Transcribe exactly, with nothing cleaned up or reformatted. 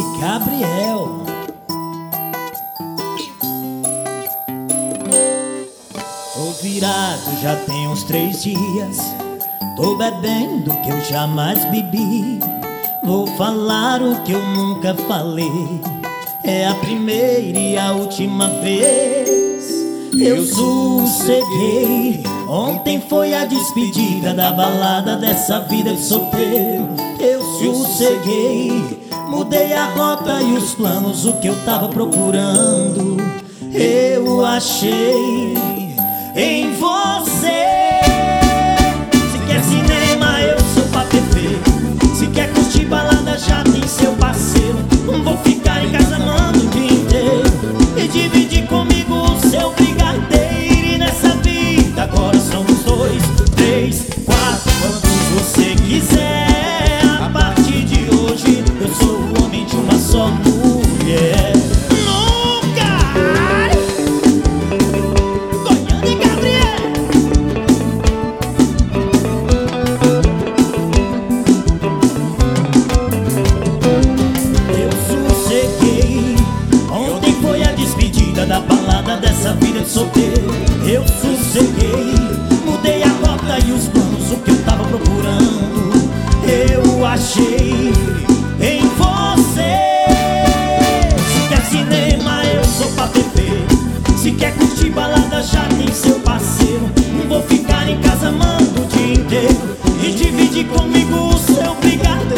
Gabriel. Tô virado já tem uns três dias, tô bebendo o que eu jamais bebi. Vou falar o que eu nunca falei, é a primeira e a última vez. Eu sosseguei, ontem foi a despedida da balada dessa vida de solteiro. Eu sosseguei, mudei a rota e os planos, o que eu tava procurando eu achei em você. Se quer cinema, eu sou pra T V. Se quer curtir balada, já tem seu parceiro. Não vou ficar em casa amando o dia inteiro e dividir comigo o seu brigadeiro. E nessa vida agora somos dois, três, quatro, quantos você quiser. A partir de hoje eu sou o homem de uma só mulher. Da balada dessa vida de solteiro, eu sosseguei, mudei a rota e os planos, o que eu tava procurando eu achei em você. Se quer cinema, eu sou pra T V. Se quer curtir balada, já tem seu parceiro. Não vou ficar em casa amando o dia inteiro e dividir comigo o seu brigadeiro.